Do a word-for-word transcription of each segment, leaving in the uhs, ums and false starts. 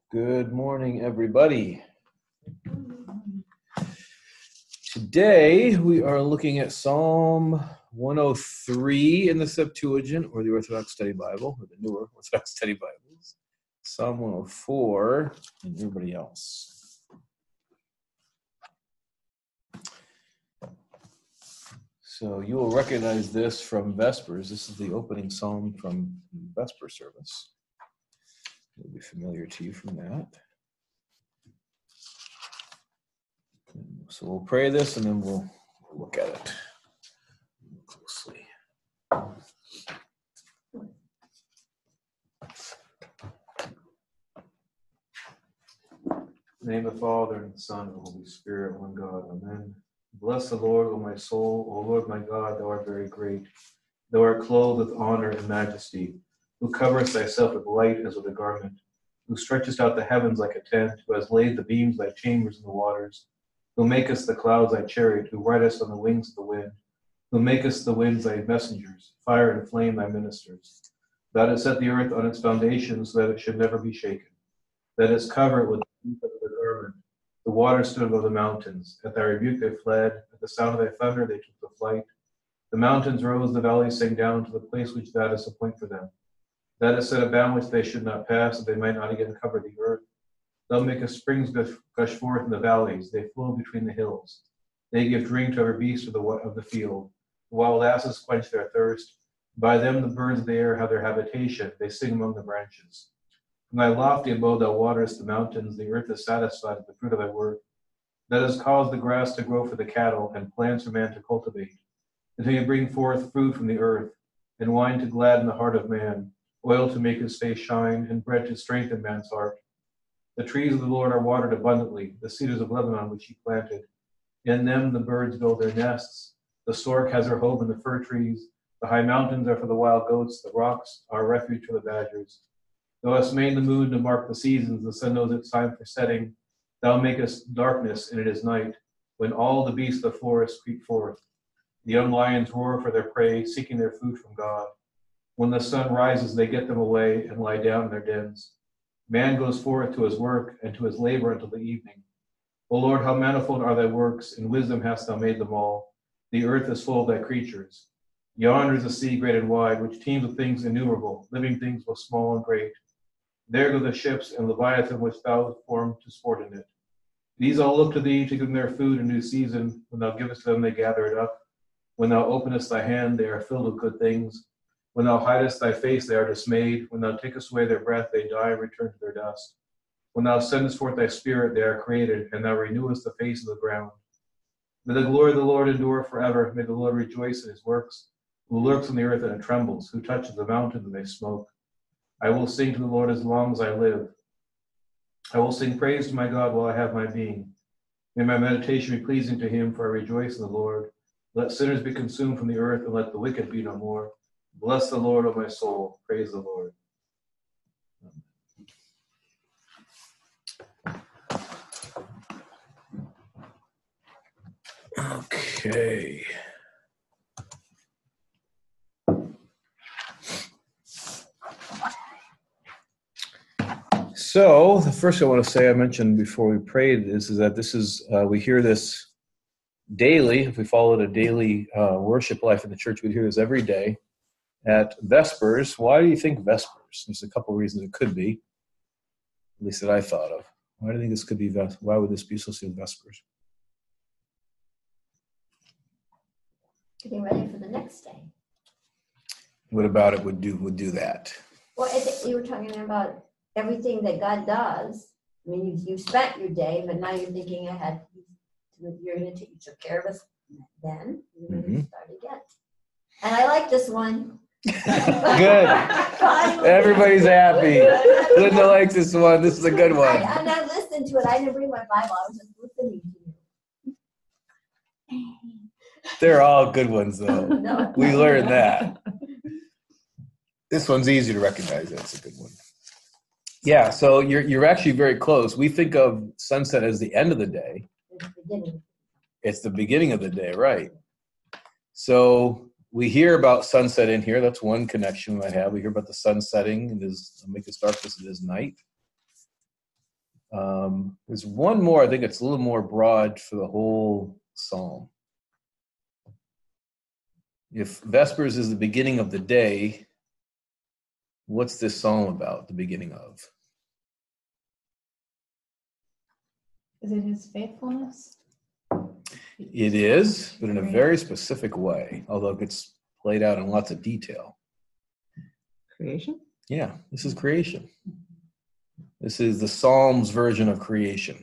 Good morning, everybody. Today we are looking at Psalm one oh three in the Septuagint, or the Orthodox Study Bible, or the newer Orthodox Study Bibles. Psalm one oh four, and everybody else. So you will recognize this from Vespers. This is the opening psalm from Vesper service. It'll be familiar to you from that. So we'll pray this and then we'll look at it closely. In the name of the Father, and the Son, and the Holy Spirit, one God, amen. Bless the Lord, O my soul. O Lord my God, thou art very great. Thou art clothed with honor and majesty, who coverest thyself with light as with a garment, who stretchest out the heavens like a tent, who has laid the beams thy chambers in the waters, who makest the clouds thy chariot, who ridest on the wings of the wind, who makest the winds thy messengers, fire and flame thy ministers. Thou didst set the earth on its foundations, so that it should never be shaken. Thou didst cover it with the deep of the garment. The waters stood above the mountains. At thy rebuke they fled. At the sound of thy thunder they took to flight. The mountains rose, the valleys sank down to the place which thou didst appoint for them. Thou didst set a bound which they should not pass, that they might not again cover the earth. Thou makest springs gush forth in the valleys. They flow between the hills. They give drink to every beast of the of the field. The wild asses quench their thirst. By them the birds of the air have their habitation. They sing among the branches. From thy lofty abode thou waterest the mountains. The earth is satisfied with the fruit of thy work. That has caused the grass to grow for the cattle, and plants for man to cultivate, until you bring forth food from the earth, and wine to gladden the heart of man, oil to make his face shine, and bread to strengthen man's heart. The trees of the Lord are watered abundantly, the cedars of Lebanon which he planted. In them the birds build their nests. The stork has her home in the fir trees. The high mountains are for the wild goats. The rocks are a refuge for the badgers. Thou hast made the moon to mark the seasons. The sun knows its time for setting. Thou makest darkness, and it is night, when all the beasts of the forest creep forth. The young lions roar for their prey, seeking their food from God. When the sun rises, they get them away and lie down in their dens. Man goes forth to his work and to his labor until the evening. O Lord, how manifold are thy works! In wisdom hast thou made them all. The earth is full of thy creatures. Yonder is the sea great and wide, which teems with things innumerable, living things both small and great. There go the ships and Leviathan which thou formed to sport in it. These all look to thee to give them their food in due season. When thou givest them, they gather it up. When thou openest thy hand, they are filled with good things. When thou hidest thy face, they are dismayed. When thou takest away their breath, they die and return to their dust. When thou sendest forth thy spirit, they are created, and thou renewest the face of the ground. May the glory of the Lord endure forever. May the Lord rejoice in his works, who lurks on the earth and it trembles, who touches the mountains and they smoke. I will sing to the Lord as long as I live. I will sing praise to my God while I have my being. May my meditation be pleasing to him, for I rejoice in the Lord. Let sinners be consumed from the earth, and let the wicked be no more. Bless the Lord, O my soul. Praise the Lord. Okay. So the first thing I want to say, I mentioned before we prayed, is, is that this is, uh, we hear this daily. If we followed a daily uh, worship life in the church, we'd hear this every day at Vespers. Why do you think Vespers? There's a couple of reasons it could be, at least that I thought of. Why do you think this could be Vespers? Why would this be associated with Vespers? Getting ready for the next day. What about it would do would do that? Well, I think you were talking about everything that God does. I mean, you, you spent your day, but now you're thinking ahead. You're going to take took care of us then. You're going Mm-hmm. to start again. And I like this one. Good. Everybody's happy. Linda likes this one. This is a good one. I, and I listened to it. I didn't bring my Bible. I was just listening to you. They're all good ones, though. No. We learned that. This one's easy to recognize. That's a good one. Yeah, so you're you're actually very close. We think of sunset as the end of the day. It's the beginning. It's the beginning of the day, right? So we hear about sunset in here. That's one connection we might have. We hear about the sun setting. It is make this darkness. It is night. Um, there's one more, I think it's a little more broad for the whole psalm. If Vespers is the beginning of the day, what's this psalm about, the beginning of? Is it his faithfulness? It is, but in a very specific way, although it gets played out in lots of detail. Creation? Yeah, this is creation. This is the Psalms version of creation.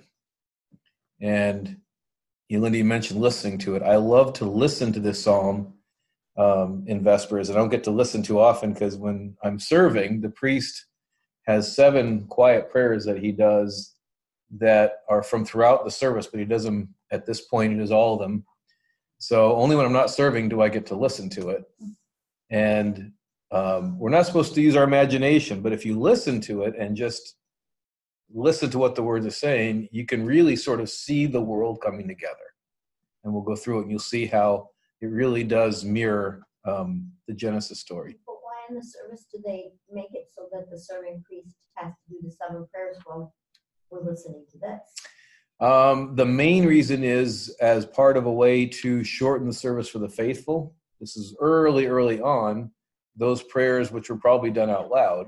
And you, Linda, you mentioned listening to it. I love to listen to this psalm um, in Vespers. I don't get to listen too often because when I'm serving, the priest has seven quiet prayers that he does that are from throughout the service, but he does them at this point, he does all of them. So only when I'm not serving do I get to listen to it. And um, we're not supposed to use our imagination, but if you listen to it and just listen to what the words are saying, you can really sort of see the world coming together. And we'll go through it and you'll see how it really does mirror um, the Genesis story. But why in the service do they make it so that the serving priest has to do the seven prayers while we're listening to this? Um, the main reason is as part of a way to shorten the service for the faithful. This is early, early on. Those prayers, which were probably done out loud,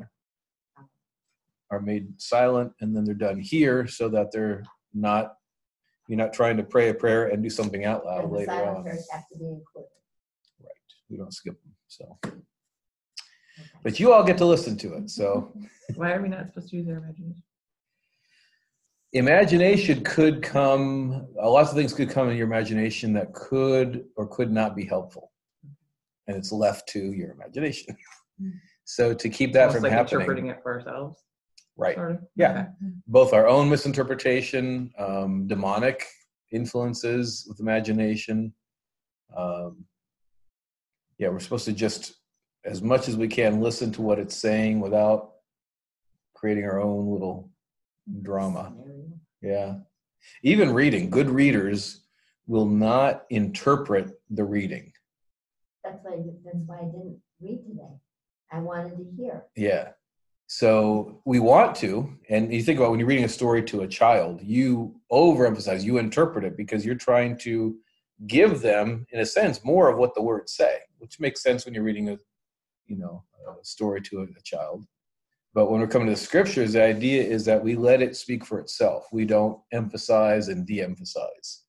are made silent, and then they're done here so that they're not, you're not trying to pray a prayer and do something out loud And the later silent on. prayers have to be included. Right. We don't skip them. So, but you all get to listen to it. So Why are we not supposed to use our imagination? imagination could come, uh, lots of things could come in your imagination that could or could not be helpful. And it's left to your imagination. So to keep that Almost from like happening. interpreting it for ourselves. Right. Sort of. Yeah. Okay. Both our own misinterpretation, um, demonic influences with imagination. Um, yeah, we're supposed to just, as much as we can, listen to what it's saying without creating our own little drama. Yeah. Even reading, good readers will not interpret the reading. That's why, that's why I didn't read today. I wanted to hear. Yeah. So we want to, and you think about when you're reading a story to a child, you overemphasize, you interpret it because you're trying to give them, in a sense, more of what the words say, which makes sense when you're reading a, you know, a story to a, a child. But when we're coming to the scriptures, the idea is that we let it speak for itself. We don't emphasize and de-emphasize.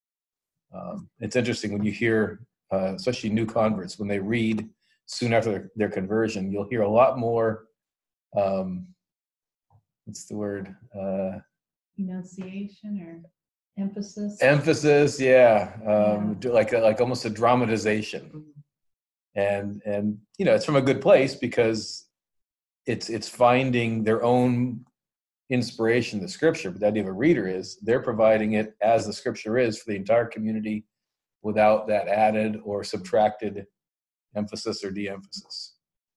Um, it's interesting when you hear, uh, especially new converts, when they read soon after their, their conversion, you'll hear a lot more, um, what's the word? Uh, Enunciation or emphasis? emphasis, yeah. Um, do like a, like almost a dramatization. And, and, you know, it's from a good place because it's, it's finding their own inspiration, the scripture. But the idea of a reader is they're providing it as the scripture is for the entire community without that added or subtracted emphasis or de-emphasis.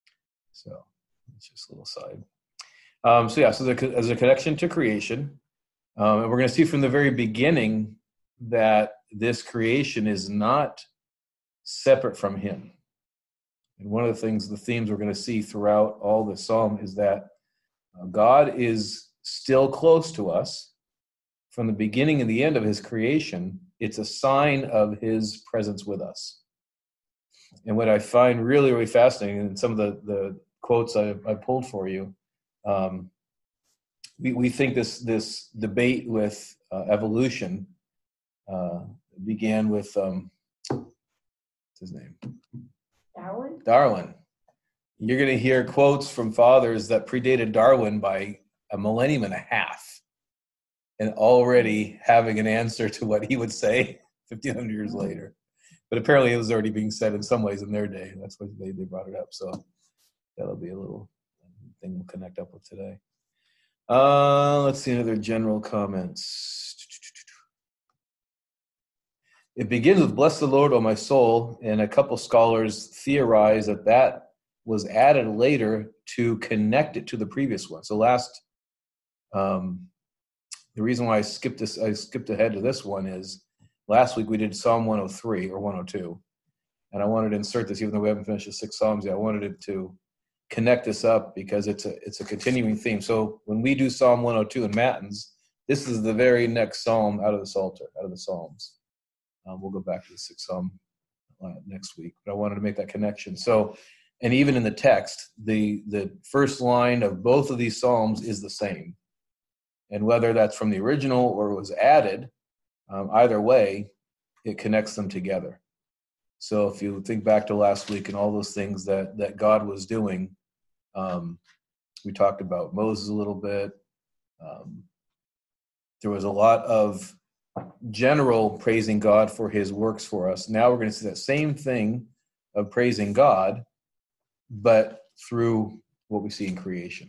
So it's just a little side. Um, so yeah, so there's a connection to creation. Um, and we're going to see from the very beginning that this creation is not separate from him. And one of the things, the themes we're going to see throughout all the psalm is that uh, God is still close to us from the beginning and the end of his creation. It's a sign of his presence with us. And what I find really, really fascinating, and some of the, the quotes I, I pulled for you, um, we, we think this, this debate with uh, evolution uh, began with, um, what's his name? Darwin? Darwin. You're going to hear quotes from fathers that predated Darwin by a millennium and a half, and already having an answer to what he would say fifteen hundred years later. But apparently it was already being said in some ways in their day. That's why they, they brought it up. So that'll be a little thing we'll connect up with today. Uh, let's see other general comments. It begins with "Bless the Lord, O my soul," and a couple scholars theorize that that was added later to connect it to the previous one. So last, um, the reason why I skipped this, I skipped ahead to this one is last week we did Psalm one oh three or one oh two, and I wanted to insert this even though we haven't finished the six Psalms yet. I wanted it to connect this up because it's a it's a continuing theme. So when we do Psalm one oh two in Matins, This is the very next psalm out of the Psalter, out of the Psalms. Um, we'll go back to the sixth psalm uh, next week, but I wanted to make that connection. So, and even in the text, the the first line of both of these psalms is the same. And whether that's from the original or was added, um, either way, it connects them together. So if you think back to last week and all those things that that God was doing, um, we talked about Moses a little bit. Um, there was a lot of general praising God for his works for us. Now we're going to see that same thing of praising God, but through what we see in creation.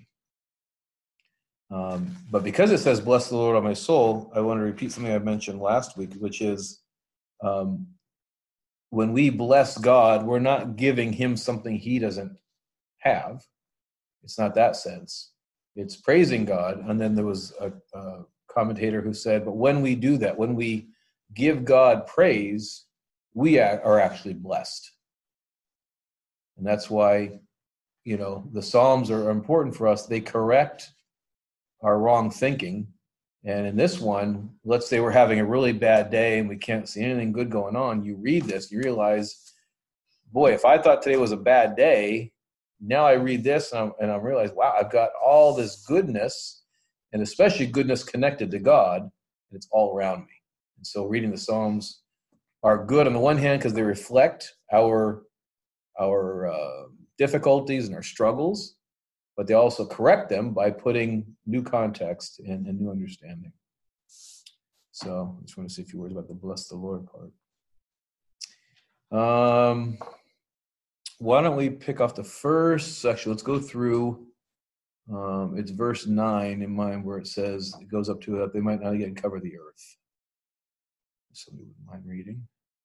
Um, but because it says, bless the Lord, O my soul, I want to repeat something I mentioned last week, which is um, when we bless God, we're not giving him something he doesn't have. It's not that sense. It's praising God. And then there was a, a commentator who said, but when we do that, when we give God praise, we are actually blessed. And that's why, you know, the Psalms are important for us. They correct our wrong thinking. And in this one, let's say we're having a really bad day and we can't see anything good going on. You read this, you realize, boy, if I thought today was a bad day, now I read this and, I'm, and I realize, wow, I've got all this goodness, and especially goodness connected to God, and it's all around me. And so reading the Psalms are good on the one hand because they reflect our, our uh, difficulties and our struggles, but they also correct them by putting new context and, and new understanding. So I just want to say a few words about the bless the Lord part. Um, why don't we pick off the first section? Let's go through, um, it's verse nine in mine where it says, it goes up to, uh, they might not again cover the earth. Somebody wouldn't mind reading.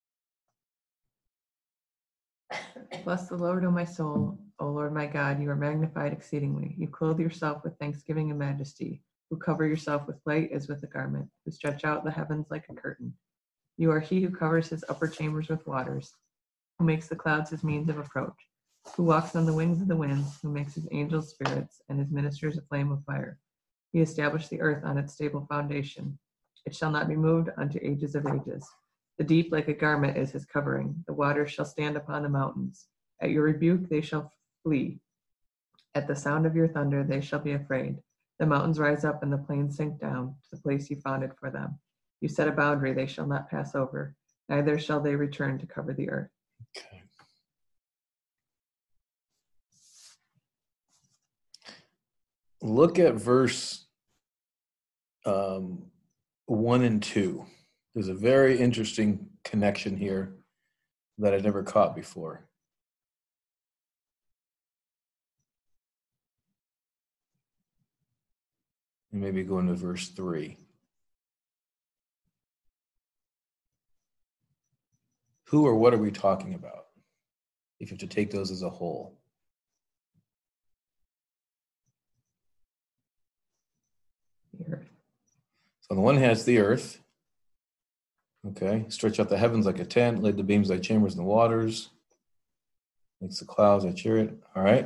Bless the Lord, O my soul. O Lord my God, you are magnified exceedingly. You clothe yourself with thanksgiving and majesty, who cover yourself with light as with a garment, who stretch out the heavens like a curtain. You are he who covers his upper chambers with waters, who makes the clouds his means of approach, who walks on the wings of the winds, who makes his angels spirits and his ministers a flame of fire. He established the earth on its stable foundation. It shall not be moved unto ages of ages. The deep like a garment is his covering. The waters shall stand upon the mountains. At your rebuke they shall flee. At the sound of your thunder they shall be afraid. The mountains rise up and the plains sink down to the place you founded for them. You set a boundary they shall not pass over, neither shall they return to cover the earth. Okay. Look at verse um, one and two. There's a very interesting connection here that I never caught before. And maybe go into verse three. Who or what are we talking about? If you have to take those as a whole. The earth. So on the one hand, it's the earth. Okay, stretch out the heavens like a tent, laid the beams like chambers in the waters, makes the clouds a chariot. All right.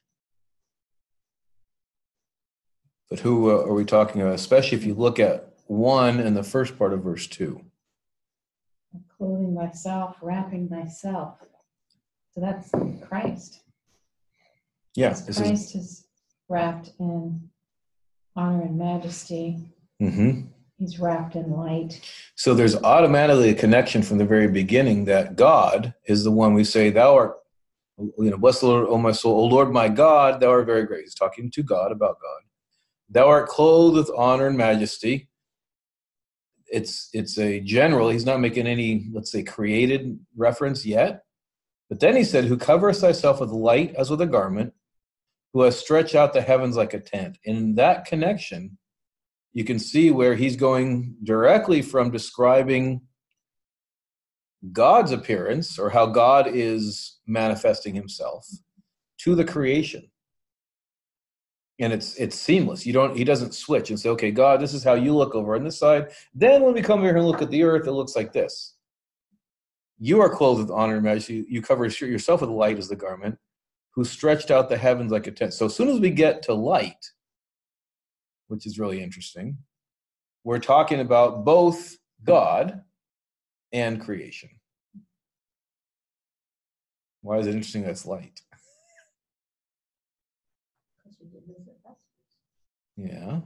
But who uh, are we talking about? Especially if you look at one and the first part of verse two. Clothing thyself, wrapping thyself. So that's Christ. Yeah, this Christ is, is wrapped in honor and majesty. Mm-hmm. He's wrapped in light. So there's automatically a connection from the very beginning that God is the one we say, thou art, you know, bless the Lord, O my soul, O Lord my God, thou art very great. He's talking to God about God. Thou art clothed with honor and majesty. It's it's a general. He's not making any, let's say, created reference yet. But then he said, who covereth thyself with light as with a garment, who has stretched out the heavens like a tent. In that connection, you can see where he's going directly from describing God's appearance or how God is manifesting himself to the creation. And it's it's seamless. You don't he doesn't switch and say, okay, God, this is how you look over on this side. Then when we come here and look at the earth, it looks like this. You are clothed with honor and majesty. You cover yourself with light as the garment, who stretched out the heavens like a tent. So as soon as we get to light, which is really interesting, we're talking about both God and creation. Why is it interesting that's light? Yeah.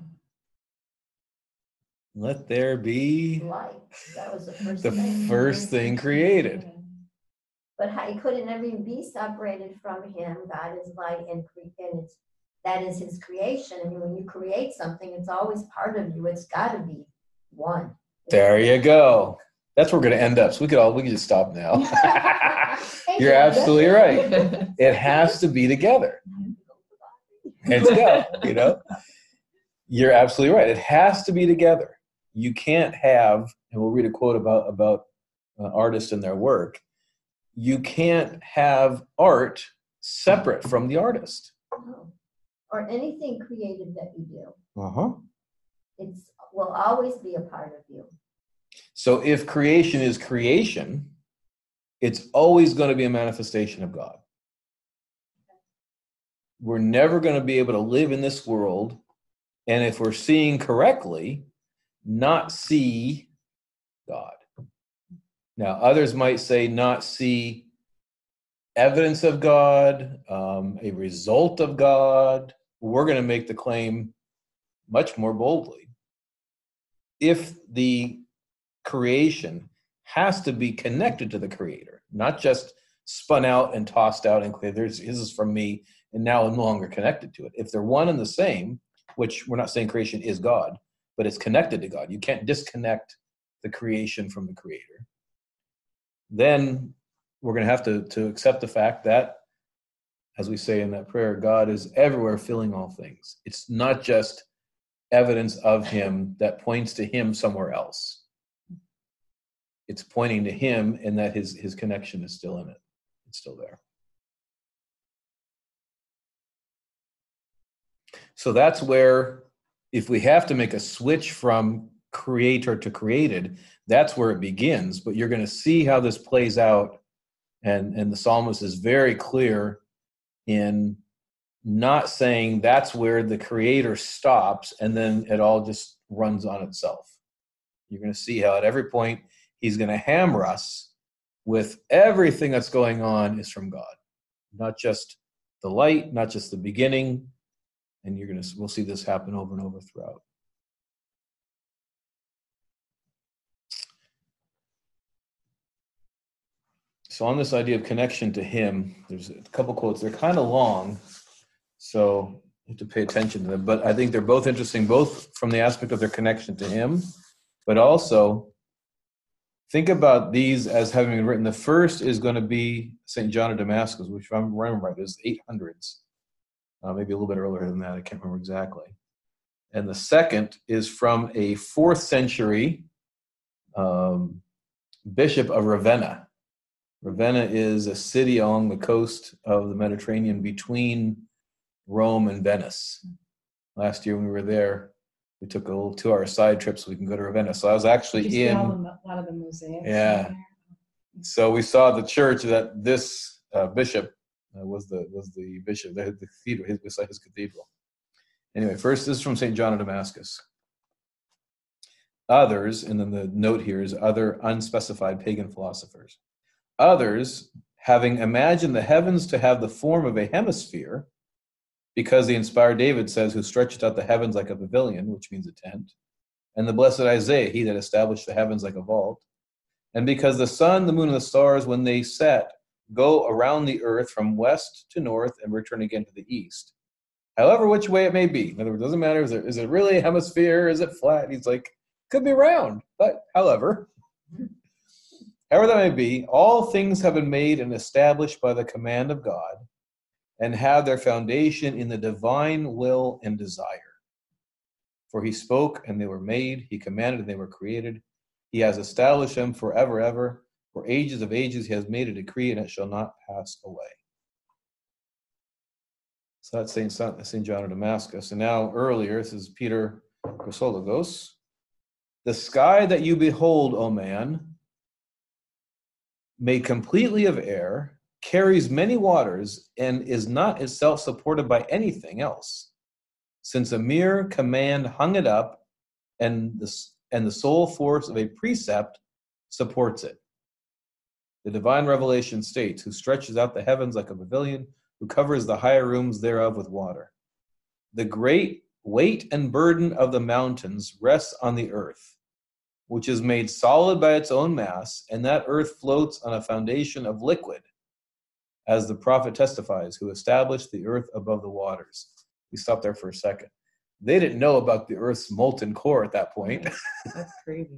Let there be Light, that was the first the thing. first thing created. But how, it could never be separated from him. God is light, and, cre- and it's, that is his creation. I mean, when you create something, it's always part of you. It's got to be one. There you go. That's where we're going to end up. So we could all we could just stop now. You're absolutely right. It has to be together. It's go, you know. You're absolutely right. It has to be together. You can't have, and we'll read a quote about about uh, artists and their work. You can't have art separate from the artist. No. Or anything creative that you do. Uh-huh. It's will always be a part of you. So if creation is creation, it's always going to be a manifestation of God. We're never going to be able to live in this world, and if we're seeing correctly, not see God. Now, others might say not see evidence of God, um, a result of God. We're going to make the claim much more boldly. If the creation has to be connected to the creator, not just spun out and tossed out and clear, there's, this is from me, and now no longer connected to it. If they're one and the same, which we're not saying creation is God, but it's connected to God. You can't disconnect the creation from the creator. Then we're going to have to, to accept the fact that, as we say in that prayer, God is everywhere filling all things. It's not just evidence of him that points to him somewhere else. It's pointing to him, and that his, his connection is still in it. It's still there. So that's where, if we have to make a switch from creator to created, that's where it begins. But you're going to see how this plays out. And, and the psalmist is very clear in not saying that's where the creator stops and then it all just runs on itself. You're going to see how at every point he's going to hammer us with everything that's going on is from God, not just the light, not just the beginning. And you're going to, we'll see this happen over and over throughout. So on this idea of connection to him, there's a couple quotes. They're kind of long, so you have to pay attention to them. But I think they're both interesting, both from the aspect of their connection to him, but also think about these as having been written. The first is going to be Saint John of Damascus, which, if I remember right, is eight hundreds, uh, maybe a little bit earlier than that. I can't remember exactly. And the second is from a fourth century um, bishop of Ravenna. Ravenna is a city along the coast of the Mediterranean between Rome and Venice. Last year when we were there, we took a little two-hour side trip so we can go to Ravenna. So I was actually Did you see in... all the, a lot of the mosaics. Yeah. So we saw the church that this uh, bishop uh, was the was the bishop, the, the cathedral, his, beside his cathedral. Anyway, first this is from Saint John of Damascus. Others, and then the note here is other unspecified pagan philosophers. Others, having imagined the heavens to have the form of a hemisphere, because the inspired David says, who stretched out the heavens like a pavilion, which means a tent, and the blessed Isaiah, he that established the heavens like a vault, and because the sun, the moon, and the stars, when they set, go around the earth from west to north and return again to the east. However, which way it may be. In other words, it doesn't matter, is it, is it really a hemisphere? Is it flat? He's like, could be round, but however... However that may be, all things have been made and established by the command of God and have their foundation in the divine will and desire. For he spoke and they were made, he commanded and they were created. He has established them forever, ever. For ages of ages he has made a decree and it shall not pass away. So that's Saint Saint John of Damascus. And now earlier, this is Peter Chrysologos. The sky that you behold, O man, made completely of air, carries many waters, and is not itself supported by anything else, since a mere command hung it up and the, and the sole force of a precept supports it. The divine revelation states, who stretches out the heavens like a pavilion, who covers the higher rooms thereof with water. The great weight and burden of the mountains rests on the earth, which is made solid by its own mass, and that earth floats on a foundation of liquid, as the prophet testifies, who established the earth above the waters. We stop there for a second. They didn't know about the earth's molten core at that point. That's crazy.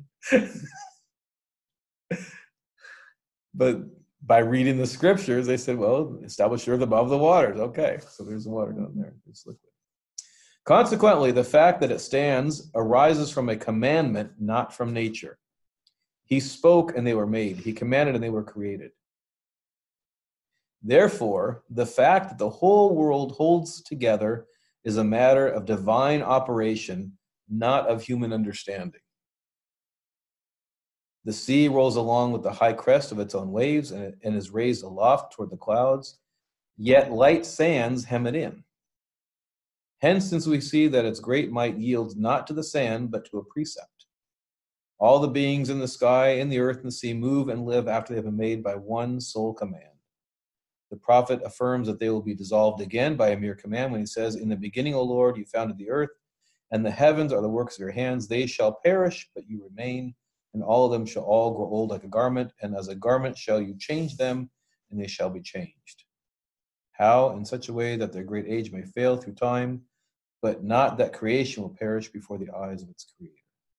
But by reading the scriptures, they said, well, establish the earth above the waters. Okay, so there's the water down there. It's liquid. Consequently, the fact that it stands arises from a commandment, not from nature. He spoke and they were made. He commanded and they were created. Therefore, the fact that the whole world holds together is a matter of divine operation, not of human understanding. The sea rolls along with the high crest of its own waves and, and is raised aloft toward the clouds, yet light sands hem it in. Hence, since we see that its great might yields not to the sand, but to a precept. All the beings in the sky, in the earth, and the sea move and live after they have been made by one sole command. The prophet affirms that they will be dissolved again by a mere command when he says, in the beginning, O Lord, you founded the earth, and the heavens are the works of your hands. They shall perish, but you remain, and all of them shall all grow old like a garment, and as a garment shall you change them, and they shall be changed. How? In such a way that their great age may fail through time, but not that creation will perish before the eyes of its creator.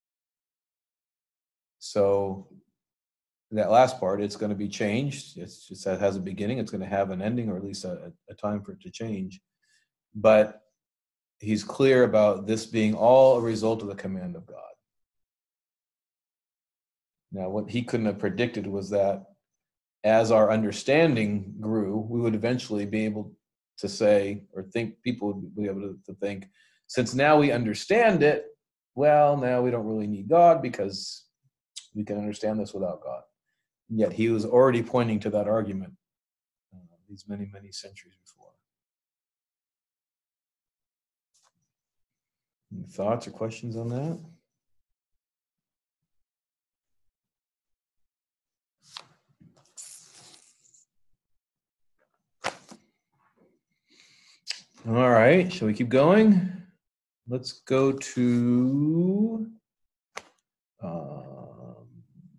So that last part, it's going to be changed. It's just, it has a beginning. It's going to have an ending, or at least a, a time for it to change. But he's clear about this being all a result of the command of God. Now, what he couldn't have predicted was that as our understanding grew, we would eventually be able to say, or think, people would be able to, to think, since now we understand it, well, now we don't really need God because we can understand this without God. And yet he was already pointing to that argument uh, these many, many centuries before. Any thoughts or questions on that? All right, shall we keep going? Let's go to um,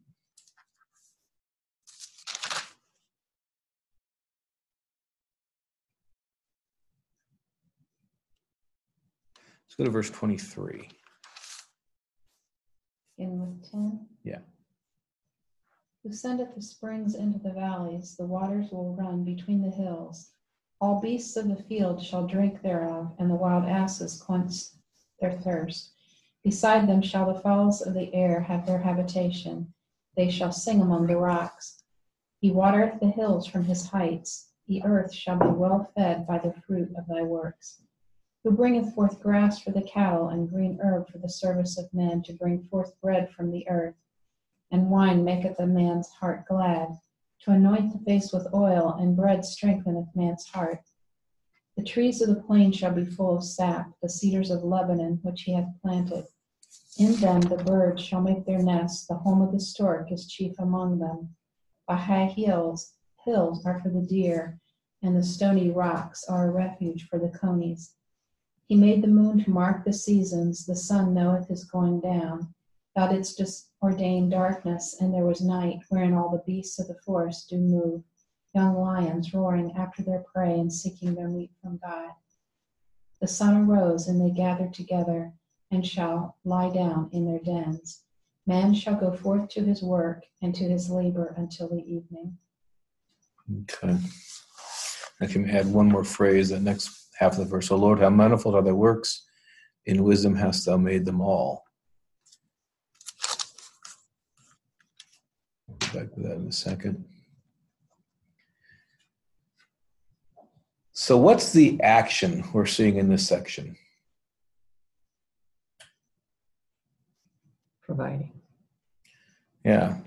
let's go to verse twenty-three. In with ten. Yeah. Who sendeth the springs into the valleys, the waters will run between the hills. All beasts of the field shall drink thereof, and the wild asses quench their thirst. Beside them shall the fowls of the air have their habitation. They shall sing among the rocks. He watereth the hills from his heights. The earth shall be well fed by the fruit of thy works. Who bringeth forth grass for the cattle, and green herb for the service of men, to bring forth bread from the earth. And wine maketh a man's heart glad. To anoint the face with oil, and bread strengtheneth man's heart. The trees of the plain shall be full of sap, the cedars of Lebanon which he hath planted. In them the birds shall make their nests, the home of the stork is chief among them. The high hills, hills are for the deer, and the stony rocks are a refuge for the conies. He made the moon to mark the seasons, the sun knoweth his going down. Thou didst just ordain darkness, and there was night, wherein all the beasts of the forest do move, young lions roaring after their prey and seeking their meat from God. The sun arose, and they gathered together, and shall lie down in their dens. Man shall go forth to his work, and to his labor until the evening. Okay. I can add one more phrase, the next half of the verse. O Lord, how manifold are thy works. In wisdom hast thou made them all. I'll go back to that in a second. So what's the action we're seeing in this section? Providing. Yeah.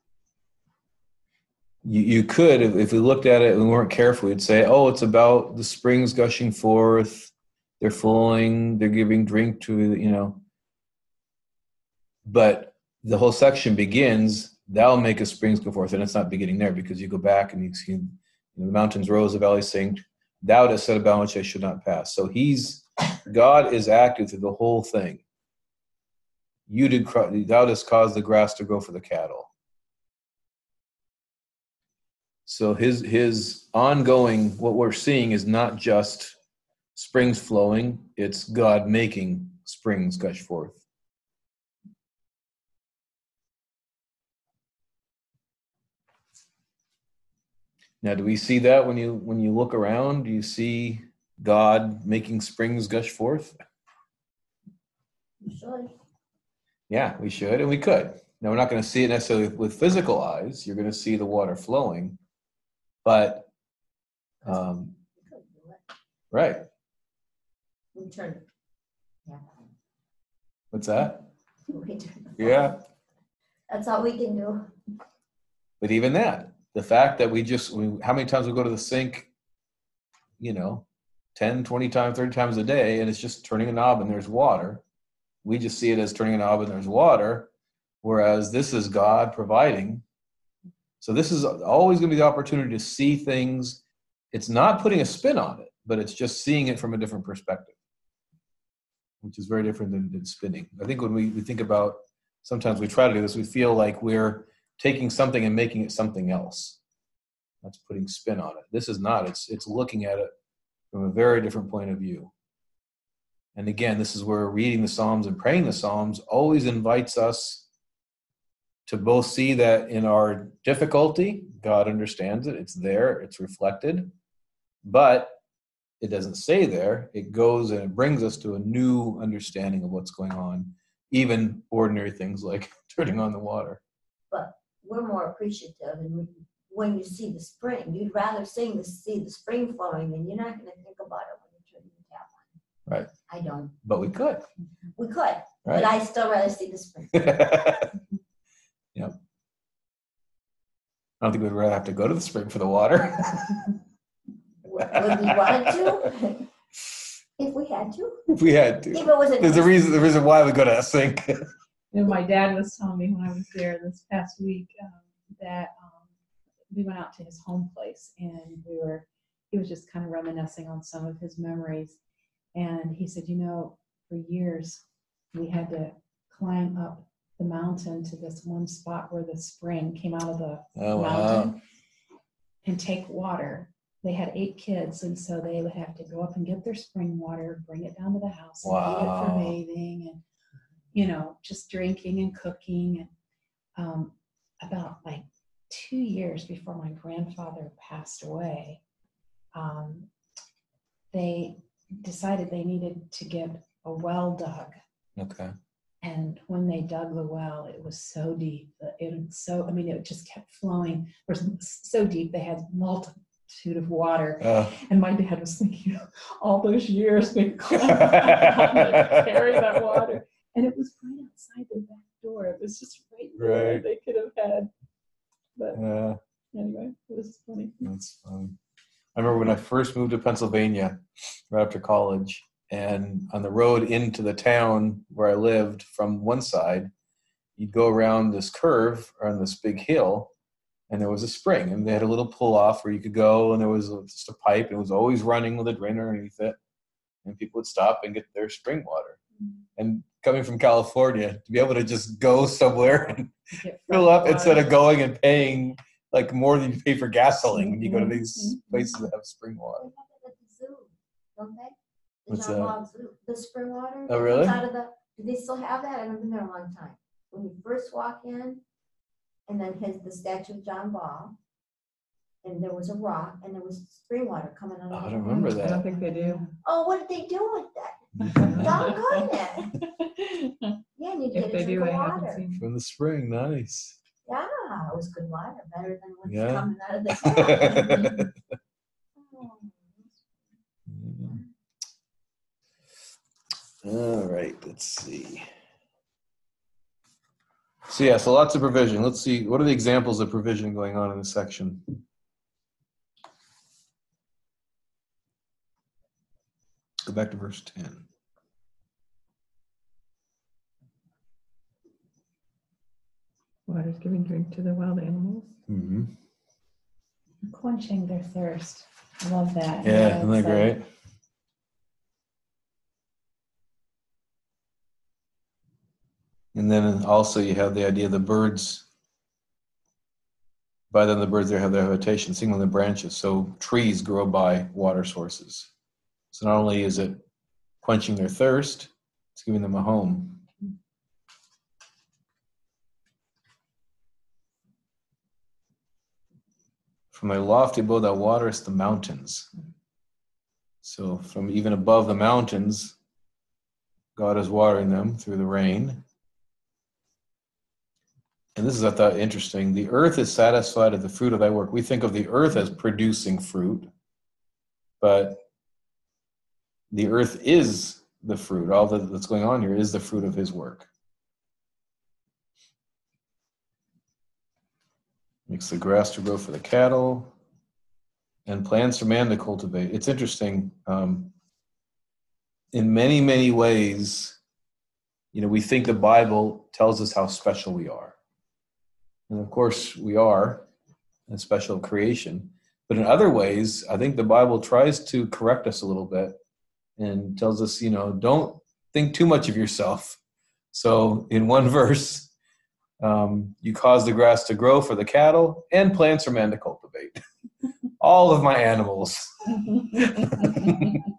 You, you could, if, if we looked at it and we weren't careful, we'd say, oh, it's about the springs gushing forth, they're flowing, they're giving drink to, you know. but the whole section begins, thou makest springs go forth. And it's not beginning there, because you go back and you see the mountains rose, the valleys sink. Thou dost set a bound which I should not pass. So he's, God is active through the whole thing. You did, thou dost cause the grass to grow for the cattle. So his his ongoing, what we're seeing is not just springs flowing, it's God making springs gush forth. Now, do we see that when you when you look around? Do you see God making springs gush forth? You should. Yeah, we should, and we could. Now, we're not going to see it necessarily with physical eyes. You're going to see the water flowing, but um, You could do it. right. We turn. Yeah. What's that? We turn. Yeah. That's all we can do. But even that, the fact that we just, we, how many times we go to the sink, you know, ten, twenty times, thirty times a day, and it's just turning a knob and there's water. We just see it as turning a knob and there's water, whereas this is God providing. So this is always going to be the opportunity to see things. It's not putting a spin on it, but it's just seeing it from a different perspective, which is very different than, than spinning. I think when we, we think about, sometimes we try to do this, we feel like we're taking something and making it something else. That's putting spin on it. This is not. It's it's looking at it from a very different point of view. And again, this is where reading the Psalms and praying the Psalms always invites us to both see that in our difficulty, God understands it. It's there. It's reflected. But it doesn't stay there. It goes and it brings us to a new understanding of what's going on, even ordinary things like turning on the water. But we're more appreciative, and we, when you see the spring, you'd rather sing to see the spring flowing, and you're not going to think about it when you turn the tap on. Right. I don't. But we could. We could, Right. but I still rather see the spring. Yep. I don't think we'd rather have to go to the spring for the water. Would would we want to? If we had to? If we had to. If it was a. There's a reason. The reason why we go to a sink. You know, my dad was telling me when I was there this past week um, that um, we went out to his home place, and we were, he was just kind of reminiscing on some of his memories. And he said, you know, for years we had to climb up the mountain to this one spot where the spring came out of the Oh, mountain wow. and take water. They had eight kids, and so they would have to go up and get their spring water, bring it down to the house, and Wow. need it for bathing, and you know, just drinking and cooking. And um, about like two years before my grandfather passed away, um, they decided they needed to get a well dug. Okay. And when they dug the well, it was so deep that it was so, I mean, it just kept flowing. It was so deep, they had multitude of water. Uh, And my dad was thinking, all those years they climbed down to carry that water. And it was right outside their back door. It was just right there. Right. They could have had. But yeah, anyway, it was funny. that's funny. I remember when I first moved to Pennsylvania, right after college, and on the road into the town where I lived, from one side, you'd go around this curve on this big hill, and there was a spring, and they had a little pull off where you could go, and there was just a pipe, and it was always running with a drain underneath it, and people would stop and get their spring water. And coming from California, to be able to just go somewhere and Get fill fresh up instead of water. going and paying like more than you pay for gasoline when you go to Mhm, these mhm. places that have spring They water. have it at the zoo, don't they? The What's John that? Bog Zoo, the spring water. Oh, that comes really? Out of the, do they still have that? I haven't been there a long time. When you first walk in, and then his, the statue of John Ball, and there was a rock, and there was spring water coming out Oh, of I it. don't remember I don't that. think they do. Oh, what did they do with that? Doggone it. Yeah, and you If get they a drink do, of I haven't water. seen. From the spring, nice. Yeah, it was good water, better than what's Yeah. coming out of the tap. Oh. All right, let's see. So yeah, so lots of provision. Let's see, what are the examples of provision going on in this section? Go back to verse ten. Waters giving drink to the wild animals. Mm-hmm. Quenching their thirst. I love that. Yeah, isn't that it's like- great? And then also you have the idea of the birds. By then the birds there have their habitation, sing on the branches. So trees grow by water sources. So not only is it quenching their thirst, it's giving them a home. From a lofty abode that waters the mountains. So from even above the mountains, God is watering them through the rain. And this is, I thought, interesting. The earth is satisfied of the fruit of thy work. We think of the earth as producing fruit, but the earth is the fruit. All that, that's going on here is the fruit of his work. Makes the grass to grow for the cattle, and plants for man to cultivate. It's interesting. Um, in many, many ways, you know, we think the Bible tells us how special we are. And of course, we are a special creation. But in other ways, I think the Bible tries to correct us a little bit and tells us, you know, don't think too much of yourself. So in one verse, um, you cause the grass to grow for the cattle and plants for man to cultivate. All of my animals. Say it again.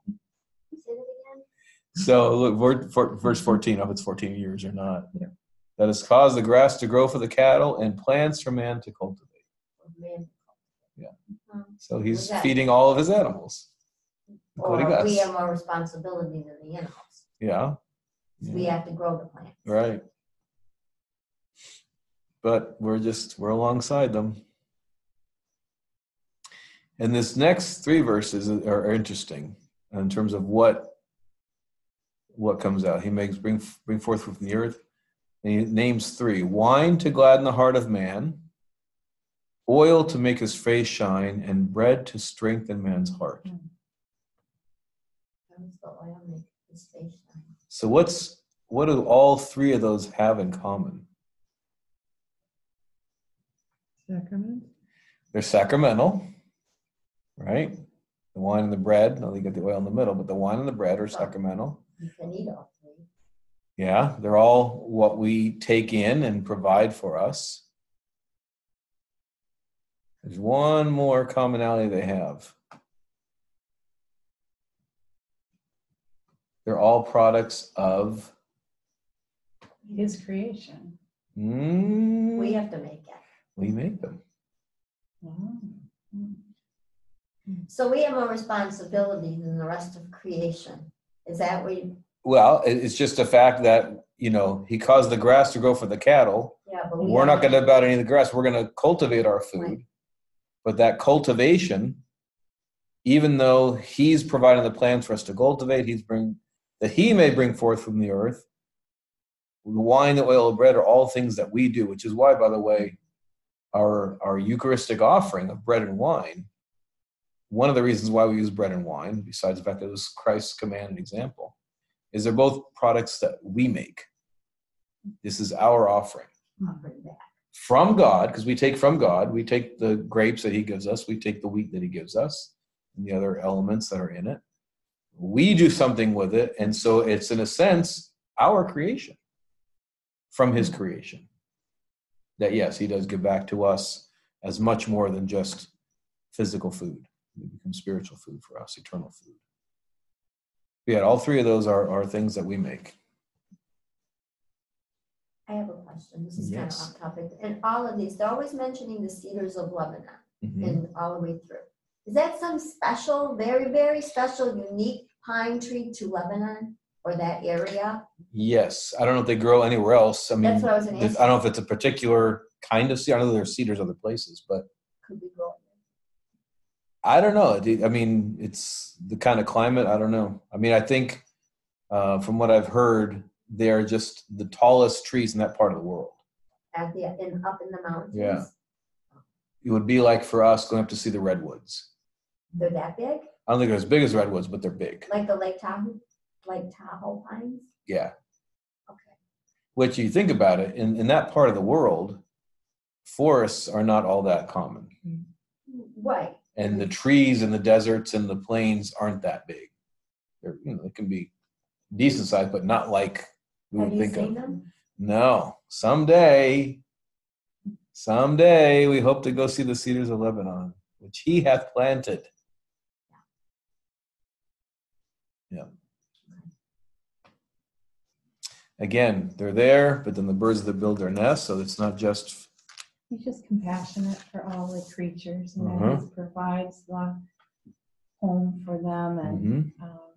So look, ver- for, verse fourteen, if it's fourteen years or not. Yeah. That has caused the grass to grow for the cattle and plants for man to cultivate. Man. Yeah. Um, So he's Was that- feeding all of his animals, including Or us. we have more responsibility than the animals. Yeah. We Yeah. have to grow the plants. Right. But we're just, we're alongside them. And this next three verses are, are interesting in terms of what what comes out. He makes bring bring forth from the earth. And he names three: wine to gladden the heart of man, oil to make his face shine, and bread to strengthen man's heart. That was the oil make his face shine. So what's what do all three of those have in common? Sacrament. They're sacramental, right? The wine and the bread. No, you got the oil in the middle, but the wine and the bread are sacramental. You can eat all three. Yeah, they're all what we take in and provide for us. There's one more commonality they have. They're all products of His creation. mm, We have to make it. we make them. Oh. So we have more responsibility than the rest of creation. Is that what you, Well, it- it's just a fact that, you know, he caused the grass to grow for the cattle. yeah, but we We're not have- going to about any of the grass. We're going to cultivate our food. Right. But that cultivation, even though he's providing the plants for us to cultivate, he's bring that he may bring forth from the earth. The wine, the oil, the bread are all things that we do, which is why, by the way, our our Eucharistic offering of bread and wine, one of the reasons why we use bread and wine, besides the fact that it was Christ's command and example, is they're both products that we make. This is our offering offered back. from God, because we take from God. We take the grapes that he gives us. We take the wheat that he gives us and the other elements that are in it. We do something with it. And so it's, in a sense, our creation from his creation. That, yes, he does give back to us as much more than just physical food. It becomes spiritual food for us, eternal food. Yeah, all three of those are, are things that we make. I have a question. This is kind of Yes. off topic. And all of these, they're always mentioning the cedars of Lebanon Mhm. and all the way through. Is that some special, very, very special, unique pine tree to Lebanon or that area? Yes, I don't know if they grow anywhere else. I mean, That's what I was gonna th- ask I don't know if it's a particular kind of cedar. I know there's cedars other places, but Could we grow it? I don't know. It- I mean, it's the kind of climate. I don't know. I mean, I think uh, from what I've heard, they're just the tallest trees in that part of the world. At the, in, up in the mountains? Yeah. It would be like for us going up to see the redwoods. They're that big? I don't think they're as big as redwoods, but they're big. Like the Lake Tahoe, Lake Tahoe pines? Yeah. Okay. Which you think about it, in, in that part of the world, forests are not all that common. Right. And the trees in the deserts and the plains aren't that big. They're, you know, they can be decent size, but not like we Have would you think seen of. them? No. Someday, someday we hope to go see the cedars of Lebanon, which he hath planted. Yeah. Again, they're there, but then the birds that build their nests, so it's not just. He's just compassionate for all the creatures, and Uh-huh. he provides the home for them. And Mhm. um,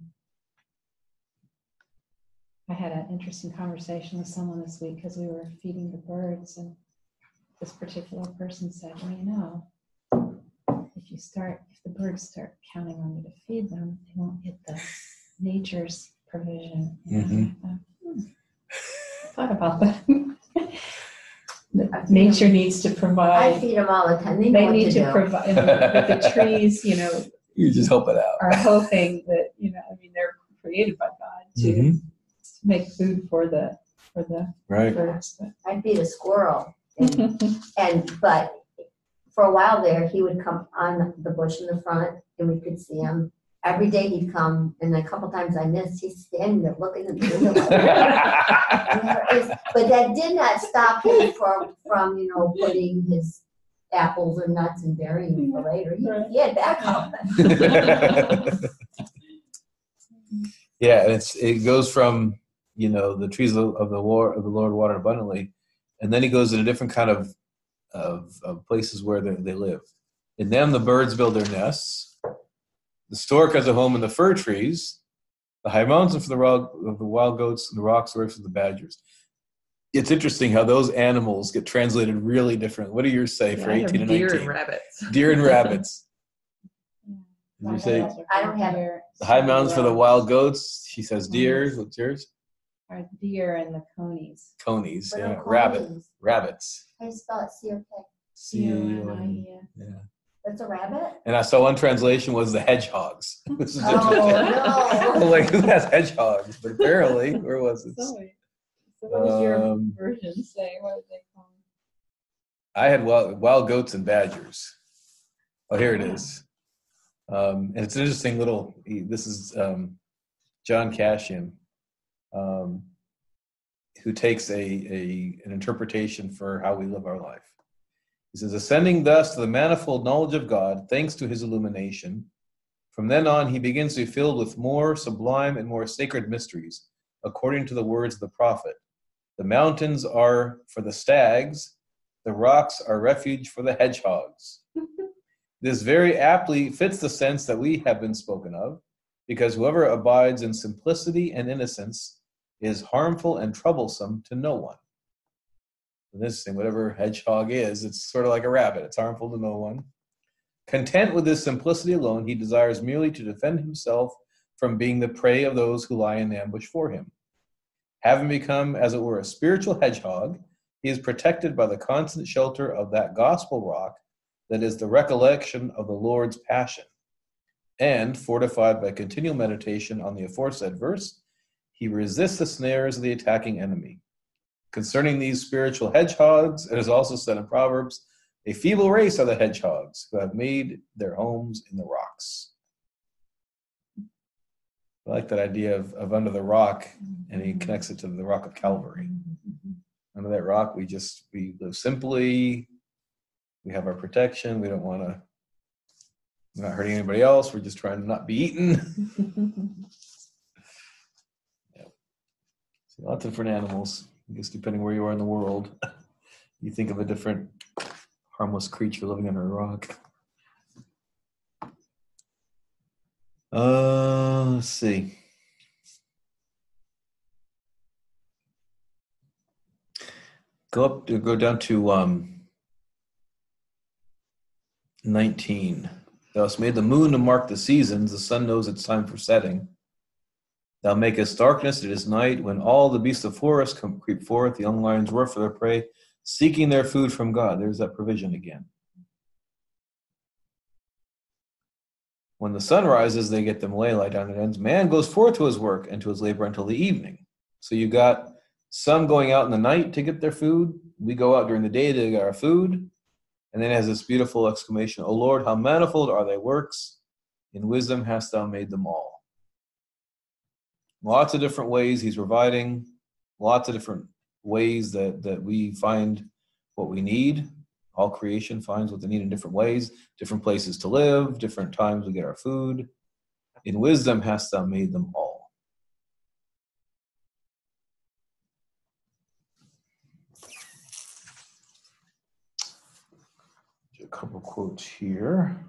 I had an interesting conversation with someone this week because we were feeding the birds, and this particular person said, "Well, you know, if you start, if the birds start counting on you to feed them, they won't get the nature's provision." You know? Mhm. I thought, hmm, I thought about that. That nature needs to I provide. feed them all the time. They know They what need to to do. provide. But the trees, you know, You just help it out. are hoping that, you know, I mean, they're created by God to Mhm. make food for the for the Right. birds. I feed a squirrel, and, But and but for a while there, he would come on the bush in the front, and we could see him. Every day he'd come, and a couple times I missed. He's standing there looking at the window like that. Where is- But that did not stop him from from you know putting his apples or nuts and burying them for later. He, he had backup. Yeah, and it's it goes from, you know, the trees of, of the Lord of the Lord water abundantly, and then he goes in a different kind of of, of places where they, they live. In them, the birds build their nests. The stork has a home in the fir trees. The high mountains for the wild, the wild goats, and the rocks where for the badgers. It's interesting how those animals get translated really different. What do yours say for Yeah, I have eighteen and deer nineteen? and rabbits. Deer and rabbits. my You say girls are I don't have- deer, the high mountains for the sorrel, wild goats. She says deer. What's yours? are deer and the conies. Conies. What Yeah. are Rabbit. conies? Rabbits. How do you spell it? C O K. C C O O N I N. E S. Yeah. That's a rabbit? And I saw one translation was the hedgehogs. This is Oh, interesting. no. I'm like, who has hedgehogs? But apparently, where was it? So, wait, so what does your Um, version say? What did they call them? I had wild, wild goats and badgers. Oh, here it is. Um, and it's an interesting little. This is um, John Cashion, um, who takes a, a an interpretation for how we live our life. He says, ascending thus to the manifold knowledge of God, thanks to his illumination, from then on he begins to be filled with more sublime and more sacred mysteries, according to the words of the prophet. The mountains are for the stags, the rocks are refuge for the hedgehogs. This very aptly fits the sense that we have been spoken of, because whoever abides in simplicity and innocence is harmful and troublesome to no one. And this thing, whatever hedgehog is, it's sort of like a rabbit. It's harmful to no one. Content with this simplicity alone, he desires merely to defend himself from being the prey of those who lie in ambush for him. Having become, as it were, a spiritual hedgehog, he is protected by the constant shelter of that gospel rock that is the recollection of the Lord's passion. And, fortified by continual meditation on the aforesaid verse, he resists the snares of the attacking enemy. Concerning these spiritual hedgehogs, it is also said in Proverbs, a feeble race are the hedgehogs who have made their homes in the rocks. I like that idea of, of under the rock, and he connects it to the rock of Calvary. Under that rock, we just, we live simply, we have our protection, we don't want to, we're not hurting anybody else, we're just trying to not be eaten. Yeah. So lots of different animals. I guess depending where you are in the world, you think of a different harmless creature living under a rock. Uh, let's see. Go up to go down to um, nineteen. Thou hast made the moon to mark the seasons. The sun knows its time for setting. Thou makest darkness, it is night. When all the beasts of forest come creep forth, the young lions roar for their prey, seeking their food from God. There's that provision again. When the sun rises, they get them lay, lie down, and ends. Man goes forth to his work and to his labor until the evening. So you got some going out in the night to get their food. We go out during the day to get our food. And then it has this beautiful exclamation, O Lord, how manifold are thy works. In wisdom hast thou made them all. Lots of different ways he's providing, lots of different ways that, that we find what we need. All creation finds what they need in different ways, different places to live, different times we get our food. In wisdom hast thou made them all. A couple quotes here.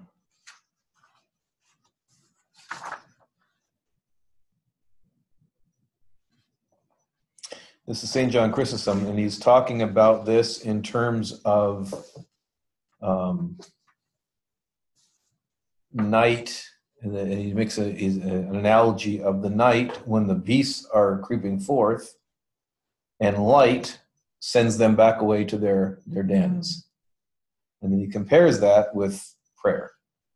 This is Saint John Chrysostom, and he's talking about this in terms of um, night, and, the, and he makes a, is a, an analogy of the night when the beasts are creeping forth, and light sends them back away to their, their dens. And then he compares that with prayer.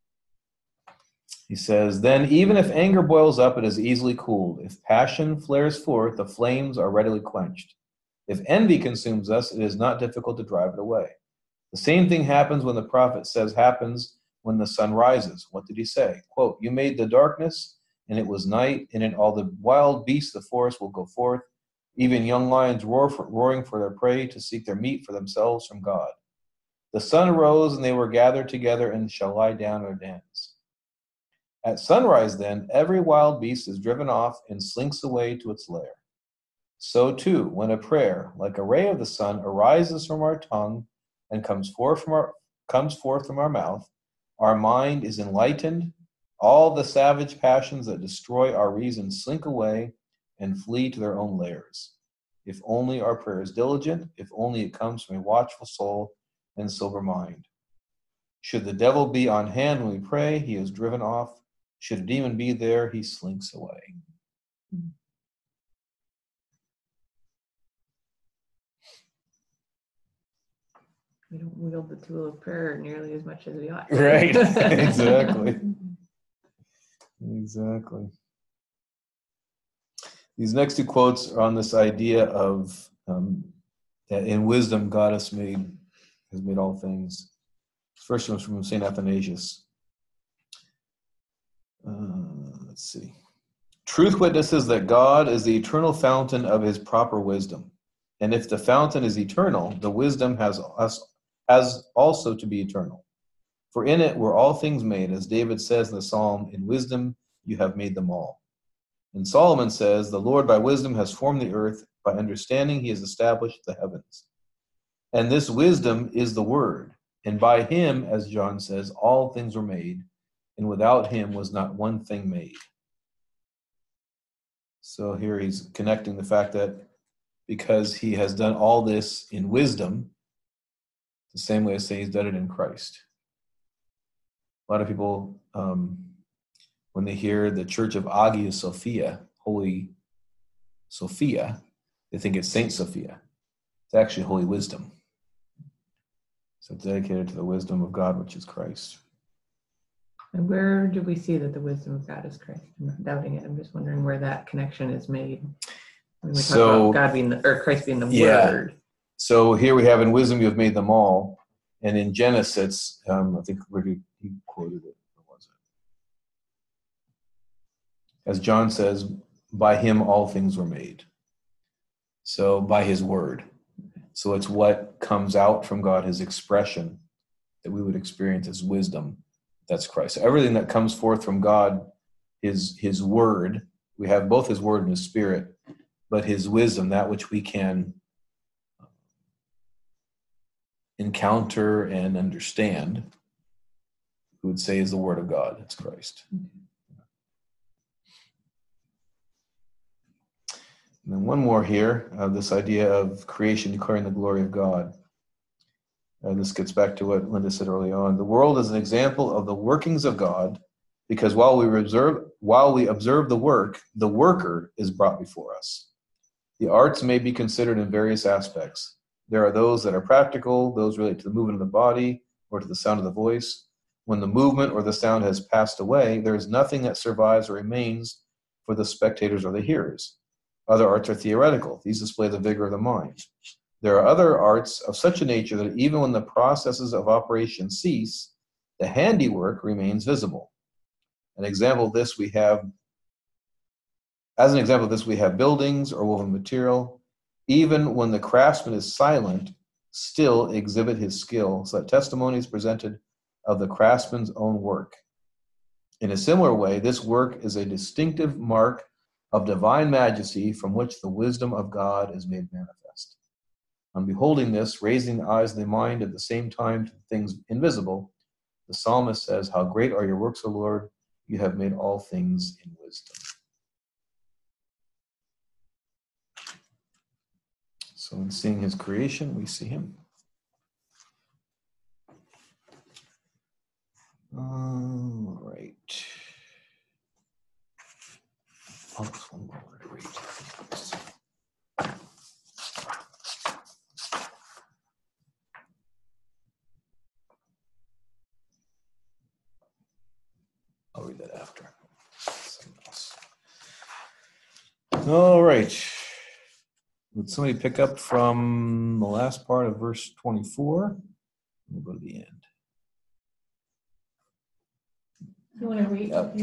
He says, then even if anger boils up, it is easily cooled. If passion flares forth, the flames are readily quenched. If envy consumes us, it is not difficult to drive it away. The same thing happens when the prophet says happens when the sun rises. What did he say? Quote, you made the darkness, and it was night. In it all the wild beasts of the forest will go forth, even young lions roar for, roaring for their prey to seek their meat for themselves from God. The sun arose, and they were gathered together and shall lie down in their dens. At sunrise, then, every wild beast is driven off and slinks away to its lair. So, too, when a prayer, like a ray of the sun, arises from our tongue and comes forth from our, comes forth from our mouth, our mind is enlightened, all the savage passions that destroy our reason slink away and flee to their own lairs. If only our prayer is diligent, if only it comes from a watchful soul and sober mind. Should the devil be on hand when we pray, he is driven off. Should a demon be there, he slinks away. We don't wield the tool of prayer nearly as much as we ought. Right, exactly. Exactly. These next two quotes are on this idea of um, that in wisdom God has made, has made all things. First one's from Saint Athanasius. Uh, let's see. Truth witnesses that God is the eternal fountain of his proper wisdom. And if the fountain is eternal, the wisdom has us has also to be eternal. For in it were all things made, as David says in the Psalm, in wisdom you have made them all. And Solomon says, the Lord by wisdom has formed the earth, by understanding he has established the heavens. And this wisdom is the word, and by him, as John says, all things were made, and without him was not one thing made. So here he's connecting the fact that because he has done all this in wisdom, the same way as saying he's done it in Christ. A lot of people, um, when they hear the Church of Hagia Sophia, Holy Sophia, they think it's Saint Sophia. It's actually Holy Wisdom. So it's dedicated to the wisdom of God, which is Christ. And where do we see that the wisdom of God is Christ? I'm not doubting it. I'm just wondering where that connection is made. When we talk So, about God being the, or Christ being the yeah. Word. So here we have in wisdom you have made them all, and in Genesis, um, I think where he, he quoted it. Where was it? As John says, by him all things were made. So by his word. So it's what comes out from God, his expression, that we would experience as wisdom. That's Christ. So everything that comes forth from God, his his word, we have both his word and his spirit, but his wisdom, that which we can encounter and understand, we would say is the word of God. That's Christ. And then one more here, uh, this idea of creation declaring the glory of God. And this gets back to what Linda said early on. The world is an example of the workings of God, because while we observe, while we observe the work, the worker is brought before us. The arts may be considered in various aspects. There are those that are practical, those relate to the movement of the body or to the sound of the voice. When the movement or the sound has passed away, there is nothing that survives or remains for the spectators or the hearers. Other arts are theoretical. These display the vigor of the mind. There are other arts of such a nature that even when the processes of operation cease, the handiwork remains visible. An example of this we have, as an example of this, we have buildings or woven material. Even when the craftsman is silent, still exhibit his skill, so that testimony is presented of the craftsman's own work. In a similar way, this work is a distinctive mark of divine majesty from which the wisdom of God is made manifest. On beholding this, raising the eyes of the mind at the same time to things invisible, the psalmist says, "How great are your works, O Lord! You have made all things in wisdom." So in seeing his creation, we see him. All right. Oh, there's one more to read. I'll read that after. Something else. All right. Would somebody pick up from the last part of verse twenty-four? We'll go to the end. You want to read? Yep.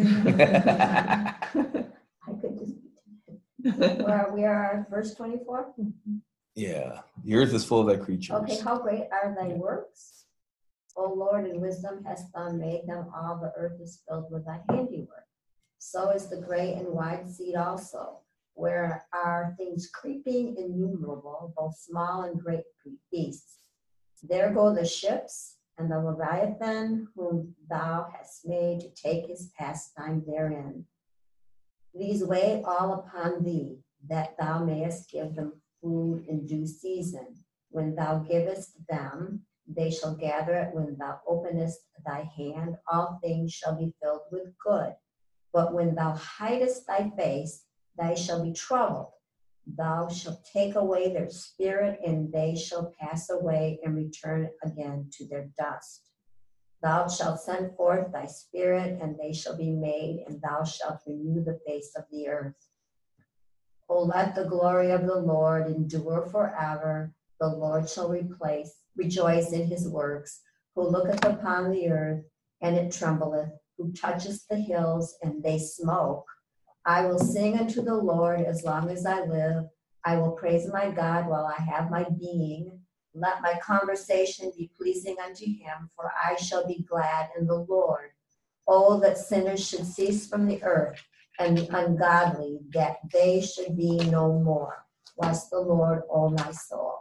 I could just, where we are, verse twenty-four? Yeah, the earth is full of thy creatures. Okay, how great are thy works? O Lord, in wisdom hast thou made them all. The earth is filled with thy handiwork. So is the great and wide sea also, where are things creeping innumerable, both small and great beasts. There go the ships and the Leviathan, whom thou hast made to take his pastime therein. These wait all upon thee, that thou mayest give them food in due season. When thou givest them, they shall gather it. When thou openest thy hand, all things shall be filled with good. But when thou hidest thy face, they shall be troubled. Thou shalt take away their spirit, and they shall pass away and return again to their dust. Thou shalt send forth thy spirit, and they shall be made, and thou shalt renew the face of the earth. O let the glory of the Lord endure forever. The Lord shall replace, rejoice in his works, who looketh upon the earth, and it trembleth, who toucheth the hills, and they smoke. I will sing unto the Lord as long as I live. I will praise my God while I have my being. Let my conversation be pleasing unto him, for I shall be glad in the Lord. Oh, that sinners should cease from the earth, and the ungodly, that they should be no more. Bless the Lord, O my soul.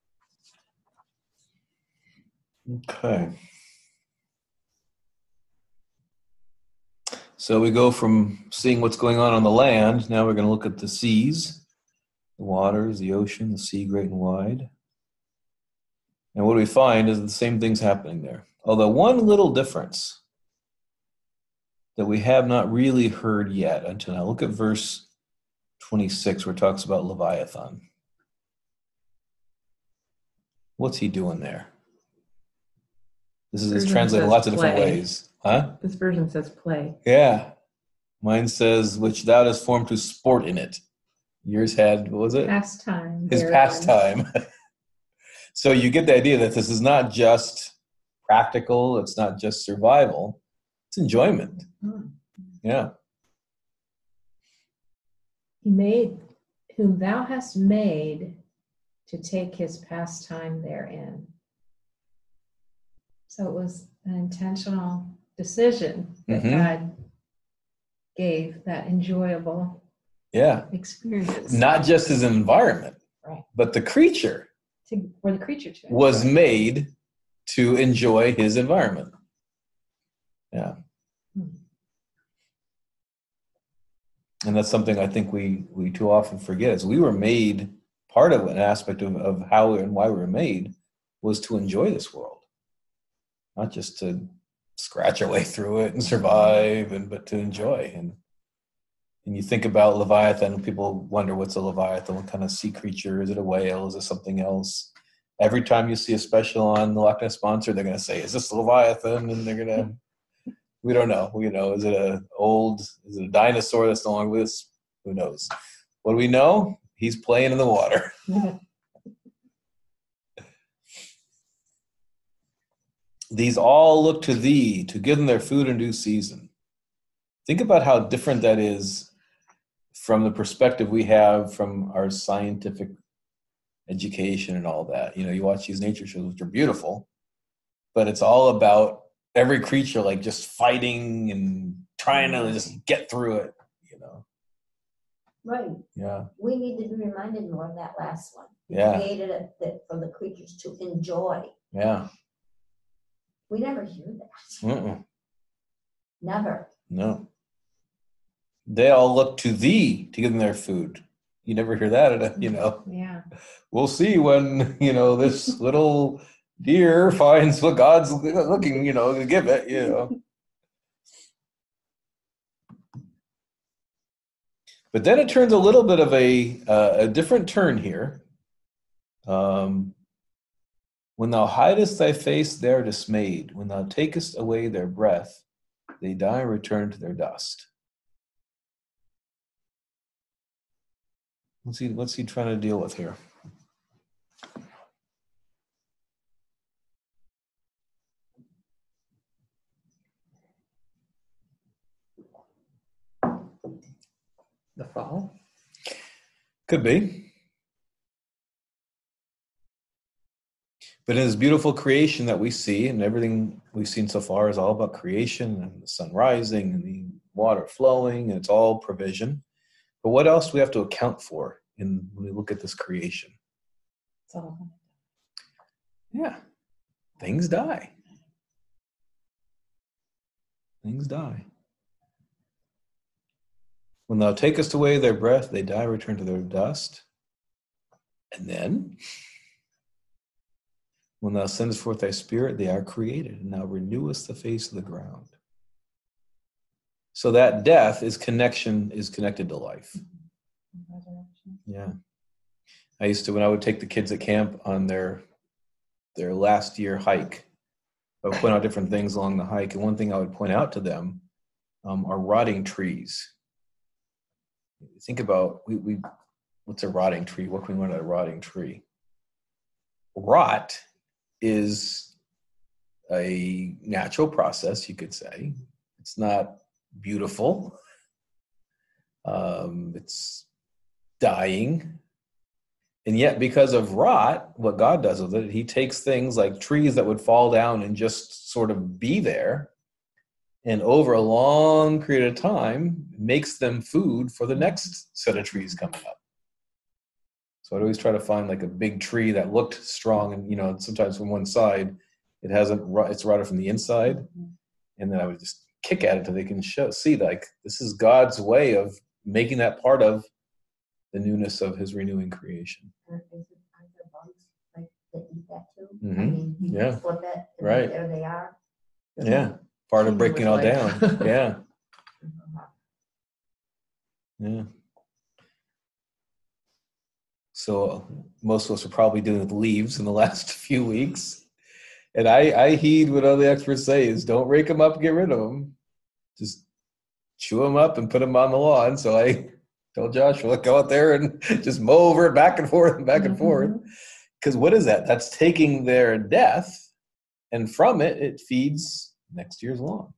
Okay. So we go from seeing what's going on on the land. Now we're going to look at the seas, the waters, the ocean, the sea great and wide. And what we find is that the same thing's happening there. Although one little difference that we have not really heard yet until now. Look at verse twenty-six where it talks about Leviathan. What's he doing there? This is it's Version translated says lots of different play. ways. Huh? This version says play. Yeah. Mine says, which thou dost form to sport in it. Yours had, what was it? Pastime. His therein. pastime. So you get the idea that this is not just practical, it's not just survival, it's enjoyment. Hmm. Yeah. He made, whom thou hast made to take his pastime therein. So it was an intentional decision that Mhm. God gave that enjoyable Yeah. experience. Not just as an environment, Right. but the creature To, for the creature to was enjoy. made to enjoy his environment. Yeah. Hmm. And that's something I think we, we too often forget is we were made, part of an aspect of, of how and why we were made was to enjoy this world. Not just to scratch our way through it and survive, and but to enjoy. And and you think about Leviathan, people wonder what's a Leviathan, what kind of sea creature? Is it a whale? Is it something else? Every time you see a special on the Loch Ness Monster, they're going to say, is this a Leviathan? And they're going to, we don't know. You know, is it a old, is it a dinosaur that's no longer with us? Who knows? What do we know? He's playing in the water. These all look to thee to give them their food in due season. Think about how different that is from the perspective we have from our scientific education and all that. You know, you watch these nature shows, which are beautiful, but it's all about every creature like just fighting and trying to just get through it, you know. Right. Yeah. We need to be reminded more of that last one. He Yeah. created it that for the creatures to enjoy. Yeah. We never hear that. Mm-mm. Never. No. They all look to thee to give them their food. You never hear that, at a, you know. Yeah. We'll see when, you know, this little deer finds what God's looking, you know, to give it, you know. But then it turns a little bit of a uh, a different turn here. Um, when thou hidest thy face, they are dismayed. When thou takest away their breath, they die and return to their dust. What's he, what's he trying to deal with here? The fall. Could be. But in this beautiful creation that we see, and everything we've seen so far is all about creation and the sun rising and the water flowing, and it's all provision. But what else do we have to account for in when we look at this creation? It's all Yeah. Things die. Things die. When thou takest away their breath, they die, return to their dust. And then, when thou sendest forth thy spirit, they are created, and thou renewest the face of the ground. So that death is connection, is connected to life. resurrection. Yeah. I used to, when I would take the kids at camp on their their last year hike, I would point out different things along the hike. And one thing I would point out to them um, are rotting trees. Think about, we, we what's a rotting tree? What can we learn about a rotting tree? Rot is a natural process, you could say. It's not beautiful. Um, it's dying. And yet, because of rot, what God does with it, he takes things like trees that would fall down and just sort of be there, and over a long period of time, makes them food for the next set of trees coming up. So I'd always try to find like a big tree that looked strong, and you know, sometimes from one side, it hasn't, it's rotted from the inside, Mm-hmm. and then I would just kick at it until they can show, see like this is God's way of making that part of the newness of his renewing creation. Aren't there aren't there bugs like that eat that too? I Mhm. mean, you Yeah. flip it, and Right. there they are. Yeah, part of breaking it all down. Yeah, yeah. So most of us are probably dealing with leaves in the last few weeks. And I, I heed what all the experts say is don't rake them up and get rid of them. Just chew them up and put them on the lawn. So I told Joshua, go out there and just mow over it back and forth and back and forth. Because what is that? That's taking their death, and from it, it feeds next year's lawn.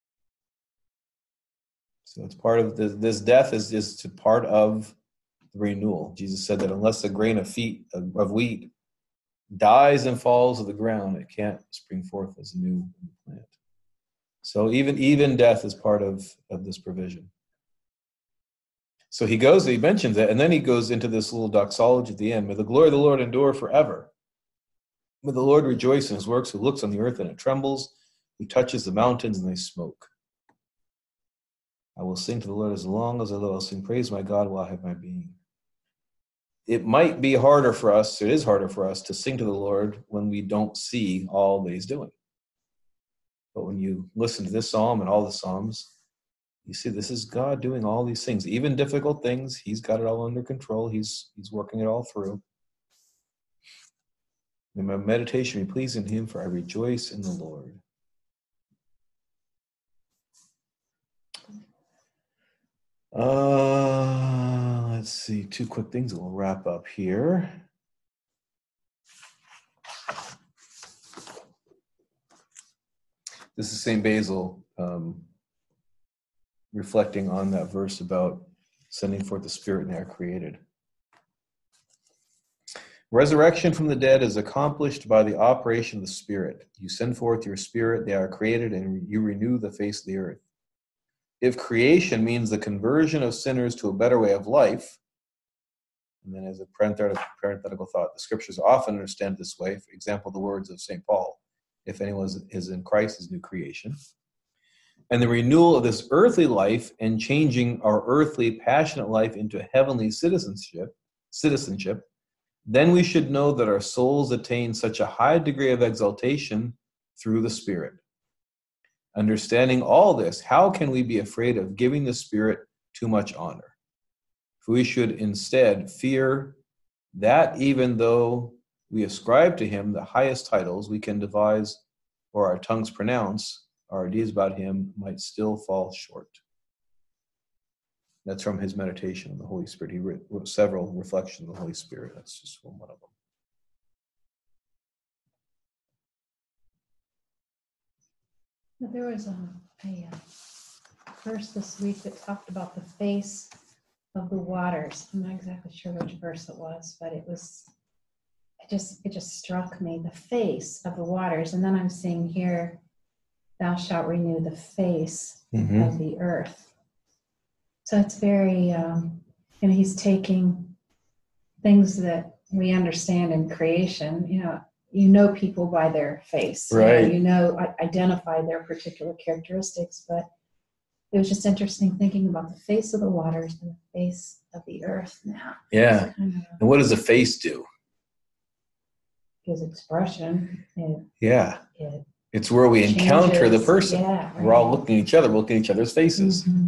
So it's part of this, this death is just part of the renewal. Jesus said that unless a grain of, feet, of, of wheat dies and falls to the ground, it can't spring forth as a new plant. So even, even death is part of, of this provision. So he goes, he mentions it, and then he goes into this little doxology at the end. May the glory of the Lord endure forever. May the Lord rejoice in his works, who looks on the earth and it trembles, who touches the mountains and they smoke. I will sing to the Lord as long as I live. I'll sing praise to my God while I have my being. It might be harder for us, it is harder for us to sing to the Lord when we don't see all that he's doing. But when you listen to this psalm and all the psalms, you see this is God doing all these things, even difficult things. He's got it all under control. He's, he's working it all through. May my meditation be pleasing to him, for I rejoice in the Lord. Uh, let's see, two quick things and we'll wrap up here. This is Saint Basil um, reflecting on that verse about sending forth the Spirit and they are created. Resurrection from the dead is accomplished by the operation of the Spirit. You send forth your Spirit, they are created, and you renew the face of the earth. If creation means the conversion of sinners to a better way of life, and then as a parenthetical, parenthetical thought, the scriptures often understand this way. For example, the words of Saint Paul, if anyone is in Christ is new creation. And the renewal of this earthly life and changing our earthly passionate life into heavenly citizenship, citizenship, then we should know that our souls attain such a high degree of exaltation through the Spirit. Understanding all this, how can we be afraid of giving the Spirit too much honor? For we should instead fear that even though we ascribe to him the highest titles we can devise or our tongues pronounce, our ideas about him might still fall short. That's from his meditation on the Holy Spirit. He wrote, wrote several reflections on the Holy Spirit. That's just one of them. There was a, a uh, verse this week that talked about the face of the waters. I'm not exactly sure which verse it was, but it was, it just, it just struck me, the face of the waters. And then I'm seeing here, thou shalt renew the face mm-hmm. of the earth. So it's very, um, and he's taking things that we understand in creation, you know, you know people by their face, right? You know, you know, identify their particular characteristics, but it was just interesting thinking about the face of the waters and the face of the earth now. Yeah. Kind of, and what does the face do? Gives expression. It, yeah. It it's where we changes. Encounter the person. Yeah, right. We're all looking at each other, we're looking at each other's faces. Mm-hmm.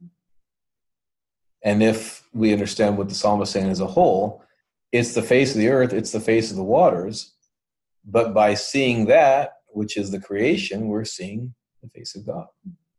And if we understand what the psalm is saying as a whole, it's the face of the earth, it's the face of the waters. But by seeing that, which is the creation, we're seeing the face of God.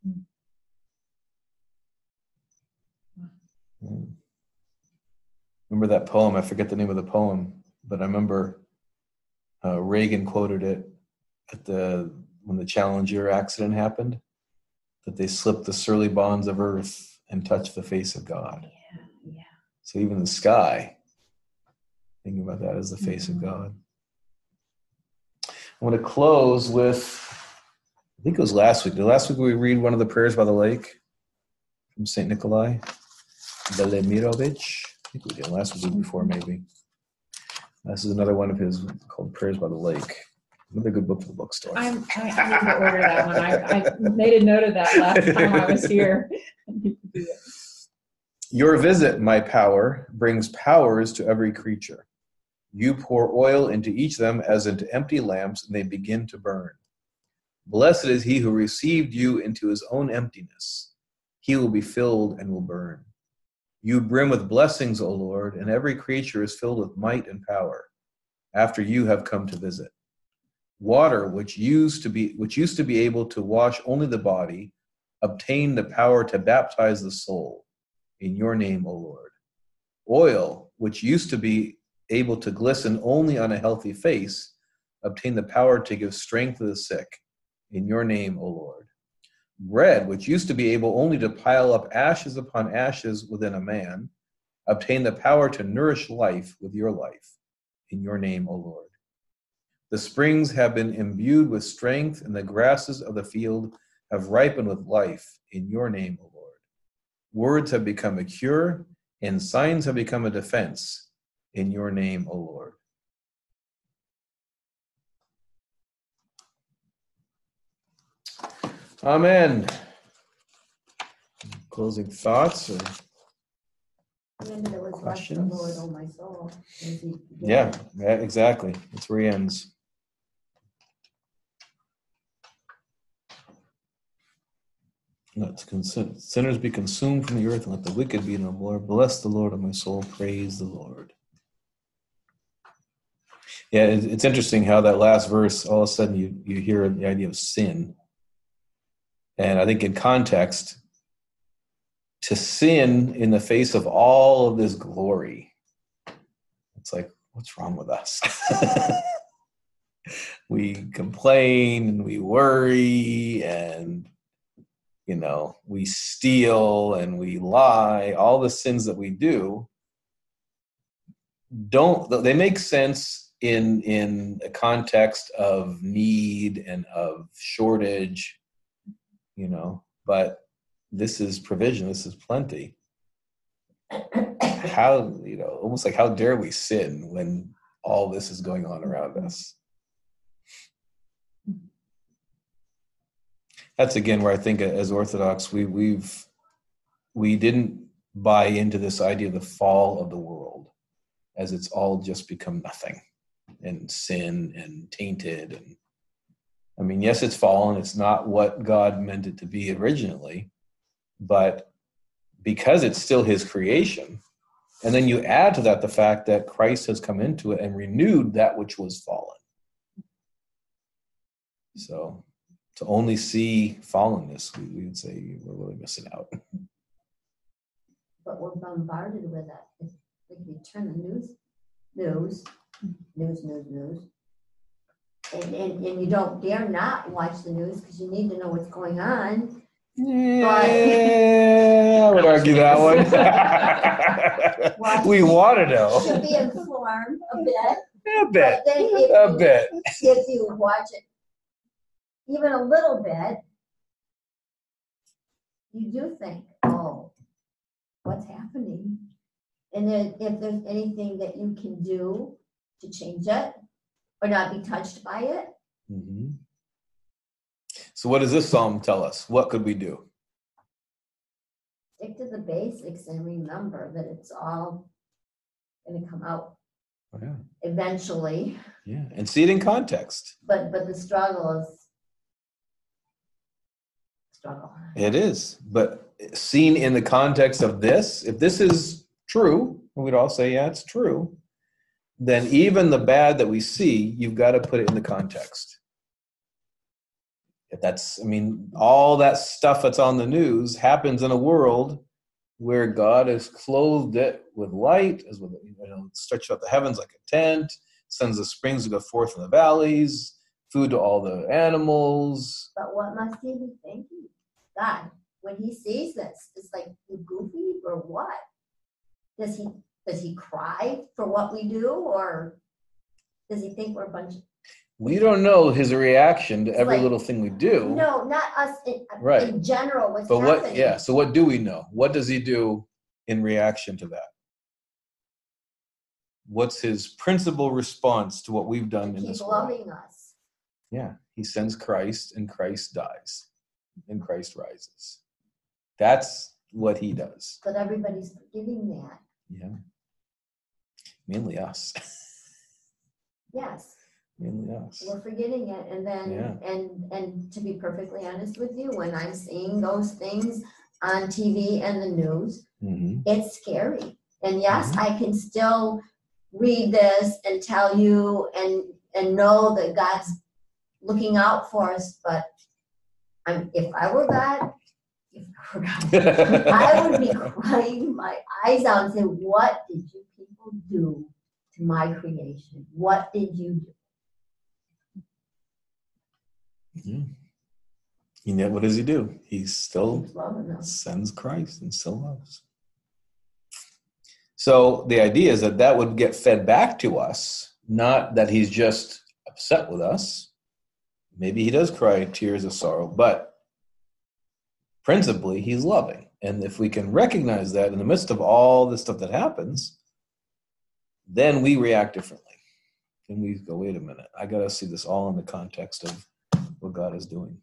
Mm. Remember that poem? I forget the name of the poem, but I remember uh, Reagan quoted it at the when the Challenger accident happened, that they slipped the surly bonds of earth and touched the face of God. Yeah, yeah. So even the sky, thinking about that as the face mm-hmm. of God. I want to close with, I think it was last week. Did last week we read one of the prayers by the lake from Saint Nikolai Velimirovich? I think we did last week before, maybe. This is another one of his called Prayers by the Lake. Another good book for the bookstore. I'm, I, I need to order that one. I, I made a note of that last time I was here. Your visit, my power, brings powers to every creature. You pour oil into each of them as into empty lamps, and they begin to burn. Blessed is he who received you into his own emptiness. He will be filled and will burn. You brim with blessings, O Lord, and every creature is filled with might and power, after you have come to visit. Water, which used to be which used to be able to wash only the body, obtained the power to baptize the soul. In your name, O Lord. Oil, which used to be able to glisten only on a healthy face, obtained the power to give strength to the sick. In your name, O Lord. Bread, which used to be able only to pile up ashes upon ashes within a man, obtained the power to nourish life with your life. In your name, O Lord. The springs have been imbued with strength, and the grasses of the field have ripened with life. In your name, O Lord. Words have become a cure, and signs have become a defense. In your name, O Lord. Amen. Closing thoughts or Remember, there was bless the questions? Lord, oh my soul. Yeah, yeah, exactly. That's where he ends. Let consume, sinners be consumed from the earth, and let the wicked be no more. Bless the Lord, O my soul. Praise the Lord. Yeah, it's interesting how that last verse, all of a sudden you, you hear the idea of sin. And I think in context, to sin in the face of all of this glory. It's like, what's wrong with us? We complain and we worry and, you know, we steal and we lie. All the sins that we do don't, they make sense in, in a context of need and of shortage, you know, but this is provision. This is plenty. How, you know, almost like how dare we sin when all this is going on around us? That's again where I think as Orthodox, we we've we didn't buy into this idea of the fall of the world, as it's all just become nothing and sin and tainted. And I mean, yes, it's fallen. It's not what God meant it to be originally, but because it's still his creation, and then you add to that the fact that Christ has come into it and renewed that which was fallen. So to only see fallenness, we, we would say we're really missing out. But we're bombarded with that. If, if you turn the news, news, news, news, news, and, and, and you don't dare not watch the news because you need to know what's going on. Yeah, I would argue that one. Well, We want to You know. should be informed a bit. A bit. But then if A you- bit. If you watch it even a little bit, you do think, oh, what's happening? And then if there's anything that you can do to change it or not be touched by it, Mm-hmm. So what does this psalm tell us? What could we do? stick to the basics and remember that it's all going to come out Oh, yeah. eventually. Yeah. And see it in context. But but the struggle is struggle. It is. But seen in the context of this, if this is true, and we'd all say, yeah, it's true, then even the bad that we see, you've got to put it in the context. If that's, I mean, all that stuff that's on the news happens in a world where God has clothed it with light, as with, you know, stretched out the heavens like a tent, sends the springs to go forth in the valleys, food to all the animals. But what must he be thinking? God, when he sees this, it's like, you goofy or what? Does he does he cry for what we do, or does he think we're a bunch of We don't know his reaction to It's every like, little thing we do. no, not us in, Right. in general, what's But happening? what, yeah, so what do we know? What does he do in reaction to that? What's his principal response to what we've done in Keep this world? loving us. Yeah, he sends Christ and Christ dies and Christ rises. That's what he does. But everybody's forgetting that. Yeah. Mainly us. Yes, Mainly us. we're forgetting it. And then, Yeah. and and to be perfectly honest with you, when I'm seeing those things on T V and the news, Mm-hmm. it's scary. And yes, I can still read this and tell you and and know that God's looking out for us, but I'm, if I were God, if I were God, I would be crying my eyes out and say, what did you people do to my creation? What did you do? Yeah. And yet, what does he do? He still Keep loving us. sends Christ and still loves. So the idea is that that would get fed back to us, not that he's just upset with us. Maybe he does cry tears of sorrow, but principally he's loving. And if we can recognize that in the midst of all the stuff that happens, then we react differently. And we go, wait a minute, I got to see this all in the context of what God is doing.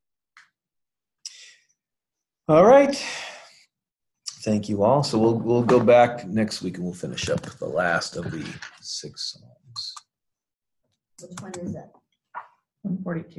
All right. Thank you all. So we'll we'll go back next week and we'll finish up the last of the six Psalms. Which one is it? one forty-two.